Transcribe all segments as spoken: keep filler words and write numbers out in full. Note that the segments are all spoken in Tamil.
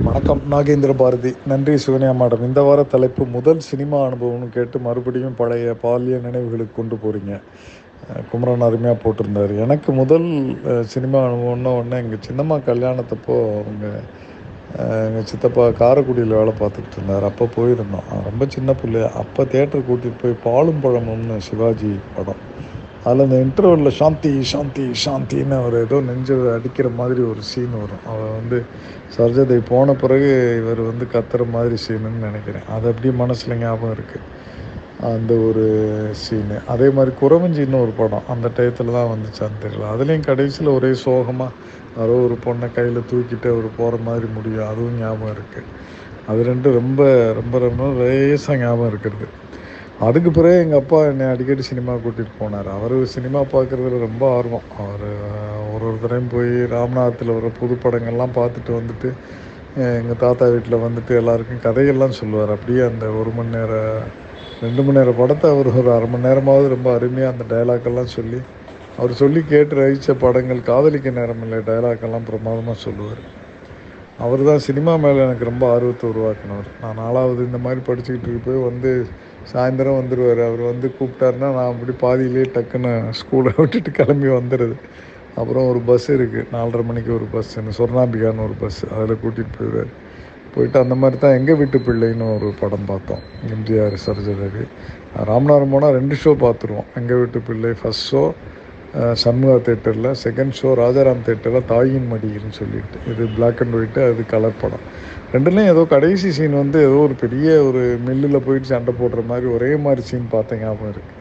வணக்கம். நாகேந்திர பாரதி. நன்றி சுகன்யா மேடம். இந்த வார தலைப்பு முதல் சினிமா அனுபவம்னு கேட்டு மறுபடியும் பழைய பாலிய நினைவுகளுக்கு கொண்டு போகிறீங்க. குமரன் அருமையாக போட்டிருந்தார். எனக்கு முதல் சினிமா அனுபவம்னா ஒன்று எங்கள் சின்னம்மா கல்யாணத்தப்போ அவங்க எங்கள் சித்தப்பா காரைக்குடியில் வேலை பார்த்துக்கிட்டு இருந்தார். அப்போ போயிருந்தோம். ரொம்ப சின்ன பிள்ளை. அப்போ தேட்டர் கூட்டிகிட்டு போய் பாலும் பழமும்னு சிவாஜி படம். அதில் அந்த இன்டர்வலில் சாந்தி ஷாந்தி ஷாந்தின்னு அவர் ஏதோ நெஞ்சு அடிக்கிற மாதிரி ஒரு சீன் வரும். அவர் வந்து சர்ஜதை போன பிறகு இவர் வந்து கத்துற மாதிரி சீனுன்னு நினைக்கிறேன். அது அப்படியே மனசில் ஞாபகம் இருக்குது அந்த ஒரு சீனு. அதே மாதிரி குறவஞ்சின்னு ஒரு படம் அந்த டயத்தில் தான் வந்துச்சான்னு தெரியல. அதுலேயும் கடைசியில் ஒரே சோகமாக யாரோ ஒரு பொண்ணை கையில் தூக்கிட்டு அவர் போகிற மாதிரி முடியும். அதுவும் ஞாபகம் இருக்குது. அது ரெண்டும் ரொம்ப ரொம்ப ரொம்ப லேசாக ஞாபகம் இருக்கிறது. அதுக்கு பிறகு எங்கள் அப்பா என்னை அடிக்கடி சினிமா கூட்டிகிட்டு போனார். அவர் சினிமா பார்க்குறதுல ரொம்ப ஆர்வம். அவர் ஒரு ஒரு தடையும் போய் ராமநாதத்தில் வர புது படங்கள்லாம் பார்த்துட்டு வந்துட்டு எங்கள் தாத்தா வீட்டில் வந்துட்டு எல்லாருக்கும் கதைகள்லாம் சொல்லுவார். அப்படியே அந்த ஒரு மணி நேரம் ரெண்டு மணி நேரம் படத்தை அவர் ஒரு அரை மணி நேரமாவது ரொம்ப அருமையாக அந்த டைலாக்கெல்லாம் சொல்லி அவர் சொல்லி கேட்டு ரசித்த படங்கள் காதலிக்க நேரம் இல்லை டைலாக்கெல்லாம் பிரமாதமாக சொல்லுவார். அவர் தான் சினிமா மேலே எனக்கு ரொம்ப ஆர்வத்தை உருவாக்கினவர். நான் நாலாவது இந்த மாதிரி படிச்சுக்கிட்டு போய் வந்து சாயந்தரம் வந்துடுவார். அவர் வந்து கூப்பிட்டாருன்னா நான் அப்படி பாதியிலே டக்குன்னு ஸ்கூலை விட்டுட்டு கிளம்பி வந்துடுது. அப்புறம் ஒரு பஸ் இருக்குது, நாலரை மணிக்கு ஒரு பஸ், இந்த சொர்ணாம்பிகான்னு ஒரு பஸ், அதில் கூட்டிகிட்டு போயிடுவார். போயிட்டு அந்த மாதிரி தான் எங்கள் வீட்டு பிள்ளைன்னு ஒரு படம் பார்த்தோம். எம்ஜிஆர் சரோஜாதேவி. ராமநாதபுரம் போனால் ரெண்டு ஷோ பார்த்துருவோம். எங்கள் வீட்டு பிள்ளை ஃபஸ்ட் ஷோ சண்முகா தேட்டரில், செகண்ட் ஷோ ராஜாராம் தேட்டரில் தாயின் மடின்னு சொல்லிட்டு, இது பிளாக் அண்ட் ஒயிட்டு, அது கலர் படம். ரெண்டுலேயும் ஏதோ கடைசி சீன் வந்து ஏதோ ஒரு பெரிய ஒரு மில்லில் போயிட்டு சண்டை போடுற மாதிரி ஒரே மாதிரி சீன் பார்த்த ஞாபகம் இருக்குது.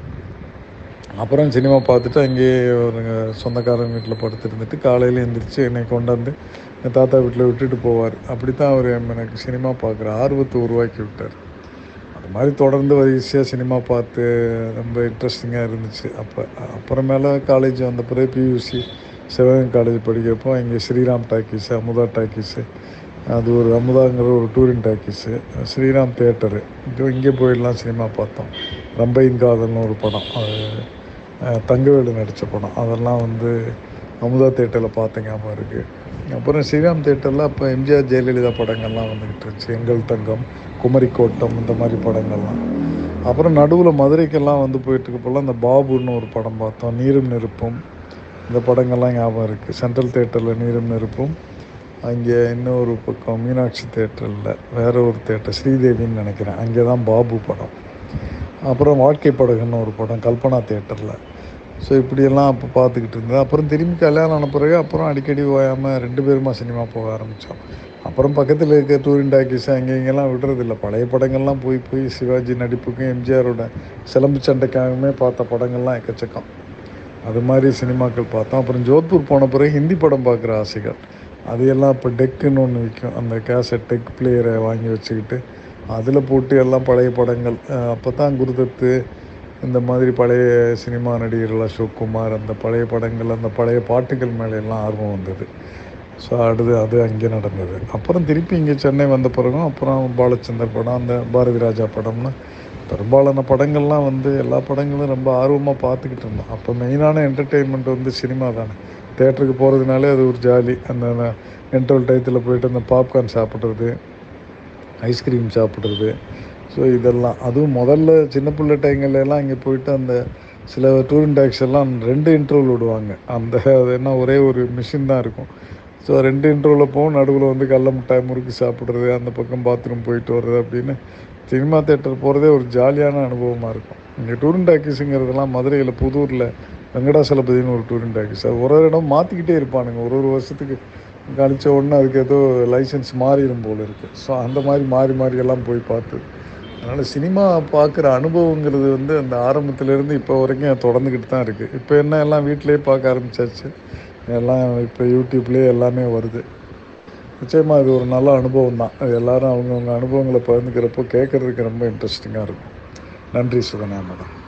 அப்புறம் சினிமா பார்த்துட்டு அங்கேயே ஒரு சொந்தக்காரங்க வீட்டில் படுத்துருந்துட்டு காலையில் எழுந்திரிச்சு என்னை கொண்டாந்து என் தாத்தா வீட்டில் விட்டுட்டு போவார். அப்படி தான் அவர் எனக்கு சினிமா பார்க்குற ஆர்வத்தை உருவாக்கி விட்டார். அது மாதிரி தொடர்ந்து வரிசையாக சினிமா பார்த்து ரொம்ப இன்ட்ரெஸ்டிங்காக இருந்துச்சு. அப்போ அப்புறமேல காலேஜ் வந்த பிறகு பியூசி சிவகங்கை காலேஜ் படிக்கிறப்போ இங்கே ஸ்ரீராம் டாக்கீஸு, அமுதா டாக்கீஸு, அது ஒரு அமுதாங்கிற ஒரு டூரிங் டாக்கீஸு, ஸ்ரீராம் தேட்டரு, இது இங்கே போயிடலாம் சினிமா பார்த்தோம். ரம்பையின் காதல்னு ஒரு படம், அது தங்கவேலு நடித்த படம், அதெல்லாம் வந்து அமுதா தேட்டரில் பார்த்த ஞாபகம் இருக்குது. அப்புறம் ஸ்ரீராம் தேட்டரில் அப்போ எம்ஜிஆர் ஜெயலலிதா படங்கள்லாம் வந்துக்கிட்டு இருந்துச்சு. எங்கள் தங்கம், குமரி கோட்டம், இந்த மாதிரி படங்கள்லாம். அப்புறம் நடுவில் மதுரைக்கெல்லாம் வந்து போயிட்டுருக்கப்போலாம் இந்த பாபுன்னு ஒரு படம் பார்த்தோம். நீரும் நெருப்பும், இந்த படங்கள்லாம் ஞாபகம் இருக்குது. சென்ட்ரல் தேட்டரில் நீரும் நெருப்பும், அங்கே இன்னொரு பக்கம் மீனாட்சி தேட்டரில் வேறு ஒரு தேட்டர் ஸ்ரீதேவின்னு நினைக்கிறேன், அங்கே தான் பாபு படம். அப்புறம் வாழ்க்கை படகுன்னு ஒரு படம் கல்பனா தேட்டரில். ஸோ இப்படியெல்லாம் அப்போ பார்த்துக்கிட்டு இருந்தேன். அப்புறம் திரும்பி கல்யாணம் ஆன பிறகு அப்புறம் அடிக்கடி ஓயாமல் ரெண்டு பேருமா சினிமா போக ஆரம்பித்தோம். அப்புறம் பக்கத்தில் இருக்க டூரிங் டாக்கீஸ் அங்கே இங்கெல்லாம் விடுறதில்ல. பழைய படங்கள்லாம் போய் போய் சிவாஜி நடிப்புக்கும் எம்ஜிஆரோட சிலம்பு சண்டைக்காகவுமே பார்த்த படங்கள்லாம் எக்கச்சக்கம். அது மாதிரி சினிமாக்கள் பார்த்தோம். அப்புறம் ஜோத்பூர் போன பிறகு ஹிந்தி படம் பார்க்குற ஆசைகள், அதையெல்லாம் இப்போ டெக்குன்னு ஒன்று விற்கும், அந்த கேசட் டெக் பிளேயரை வாங்கி வச்சுக்கிட்டு அதில் போட்டு எல்லாம் பழைய படங்கள். அப்போ தான் குருதத்து, இந்த மாதிரி பழைய சினிமா நடிகர்கள் அசோக் குமார், அந்த பழைய படங்கள், அந்த பழைய பாட்டுகள் மேலே எல்லாம் ஆர்வம் வந்தது. ஸோ அடுத்து அது அங்கே நடந்தது. அப்புறம் திருப்பி இங்கே சென்னை வந்த பிறகும் அப்புறம் பாலச்சந்தர் படம், அந்த பாரதி ராஜா படம்னு பெரும்பாலான படங்கள்லாம் வந்து எல்லா படங்களும் ரொம்ப ஆர்வமாக பார்த்துக்கிட்டு இருந்தோம். அப்போ மெயினான என்டர்டெயின்மெண்ட் வந்து சினிமா தானே. தேட்டருக்கு போகிறதுனாலே அது ஒரு ஜாலி. அந்த இன்டர்வல் டயத்தில் போய்ட்டு அந்த பாப்கார்ன் சாப்பிட்றது, ஐஸ்கிரீம் சாப்பிட்றது, ஸோ இதெல்லாம். அதுவும் முதல்ல சின்ன பிள்ளை டைங்கள்லாம் இங்கே போயிட்டு அந்த சில டூரிங் டாக்ஸ் எல்லாம் ரெண்டு இன்டர்வல் விடுவாங்க. அந்த அது என்ன ஒரே ஒரு மிஷின் தான் இருக்கும். ஸோ ரெண்டு இன்டர்வலில் போகும், நடுவில் வந்து கடல மிட்டாய் முறுக்கு சாப்பிட்றது, அந்த பக்கம் பாத்ரூம் போயிட்டு வர்றது, அப்படின்னு சினிமா தேட்டர் போகிறதே ஒரு ஜாலியான அனுபவமாக இருக்கும். இங்கே டூரிங் டாக்கீஸுங்கிறதுலாம் மதுரையில் புதூரில் வெங்கடாசலபதினு ஒரு டூரிங் டாக்கீஸ், அது ஒரு ஒரு இடம் மாற்றிக்கிட்டே இருப்பானுங்க. ஒரு ஒரு வருஷத்துக்கு கழிச்ச உடனே அதுக்கு ஏதோ லைசன்ஸ் மாறிடும் போல் இருக்குது. ஸோ அந்த மாதிரி மாறி மாறி எல்லாம் போய் பார்த்து, அதனால் சினிமா பார்க்குற அனுபவங்கிறது வந்து அந்த ஆரம்பத்துலேருந்து இப்போ வரைக்கும் தொடர்ந்துக்கிட்டு தான் இருக்குது. இப்போ என்ன எல்லாம் வீட்டிலே பார்க்க ஆரம்பித்தாச்சு, எல்லாம் இப்போ யூடியூப்லேயே எல்லாமே வருது. நிச்சயமாக இது ஒரு நல்ல அனுபவம் தான். அது எல்லோரும் அவங்கவுங்க அனுபவங்களை பகிர்ந்துக்கிறப்போ கேட்குறதுக்கு ரொம்ப இன்ட்ரெஸ்டிங்காக இருக்கும். நன்றி சுகன்யா மேடம்.